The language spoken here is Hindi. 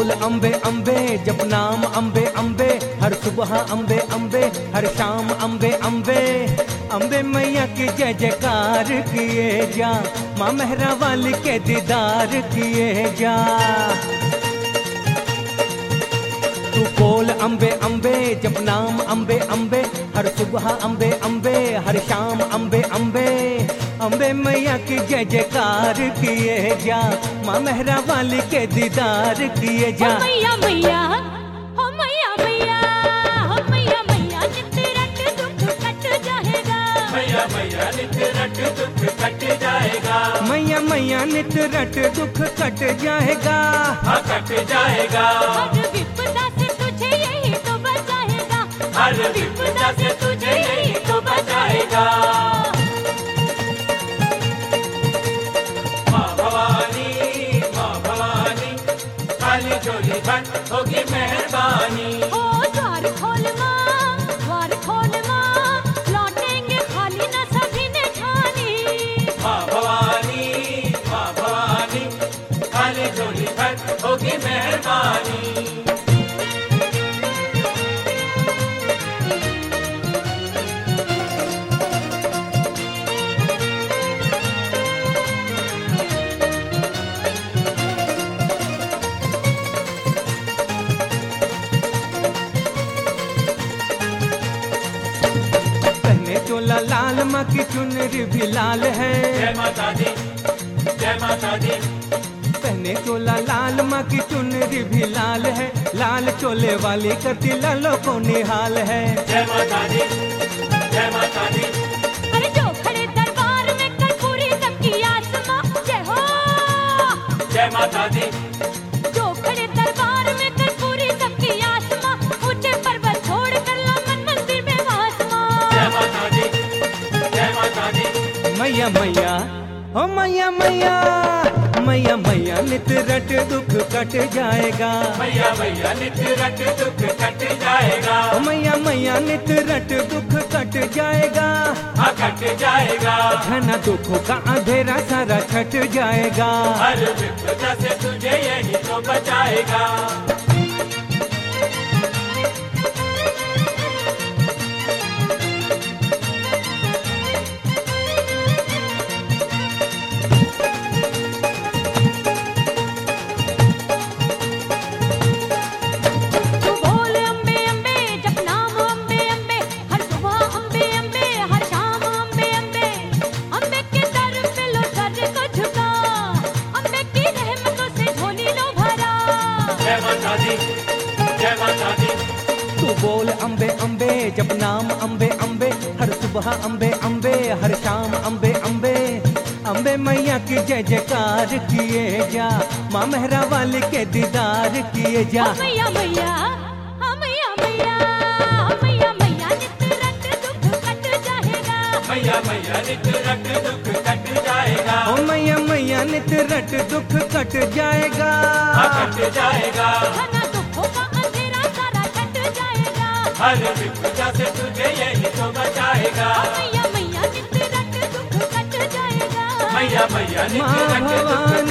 बोल अम्बे अम्बे जप नाम अम्बे अम्बे, हर सुबह अम्बे अम्बे, हर शाम अम्बे अम्बे। अम्बे मैया की जय जयकार किए जा, माँ मेहरा वाली के दीदार किए जा। तू बोल अम्बे अम्बे जप नाम अम्बे अम्बे, हर सुबह अम्बे अम्बे, हर शाम अम्बे अम्बे। अम्बे मैया की जय जयकार किए जा, माँ मेहरा वाली के दीदार किए जा। हो मैया मैया, हो मैया मैया, हो मैया मैया, नित रट दुख कट जाएगा। मैया मैया नित रट दुख कट जाएगा। मैया मैया नित रट दुख कट जाएगा। हाँ कट जाएगा। हर विपदा से तुझे यही तो बचाएगा। हर विपदा से तुझे यही तो बचाएगा। माँ भवानी, माँ भवानी, खाली झोली भर होगी मेहरबानी। ओ द्वार खोल माँ, द्वार खोल माँ, लौटेंगे खाली न सभी ने ठानी। माँ भवानी, माँ भवानी, खाली झोली भर होगी मेहरबानी। चोला लाल माँ की चुनरी भी लाल है। जय माता दी, जय माता दी। पहने चोला लाल माँ की चुनरी भी लाल है, लाल चोले वाली का तिलक को निहाल है। जय माता दी, जय माता दी। अरे जो खड़े दरबार में कर्पूरी सबकी आसमां, जय हो। जय माता दी। जो खड़े दरबार में कर्पूरी सबकी आसमां, ऊंचे पर्वत छोड़ कर लो मन मंदिर में वासमां। जय माता दी, जय माता दी। मैया मैया, ओ मैया मैया, मैया मैया नित रट दुख कट जाएगा। मैया मैया नित रट दुख कट जाएगा। ओ मैया मैया नित रट दुख कट जाएगा। हाँ कट जाएगा। घना दुखों का अंधेरा सारा छट जाएगा। हर विपदा से तुझे यही तो बचाएगा। तू बोल अम्बे अम्बे जप नाम अम्बे अम्बे, हर सुबह अम्बे अम्बे, हर शाम अम्बे अम्बे। अम्बे के दर पे लो सर को झुका, अम्बे की रहमतों से झोली लो भरा। जय माता दी, जय माता दी। तू बोल अम्बे अम्बे जप नाम अम्बे अम्बे, हर सुबह अम्बे अम्बे, हर शाम अम्बे अम्बे। अम्बे मैया की जय जयकार किए जा, माँ मेहरा वाली के दीदार किए जा। हो मैया मैया, हाँ मैया मैया, मैया मैया, नित रट दुख कट जाएगा। मैया मैया नित रट दुख कट जाएगा। ओ मैया मैया नित रट दुख कट जाएगा। हाँ कट जाएगा। घना दुखों का अंधेरा सारा छट जाएगा। हर विपदा से तुझे यही तो बचाएगा। मैया मैया, नित रट दुख कट जाएगा। मैया मैया नित माँ रट दुख भवानी,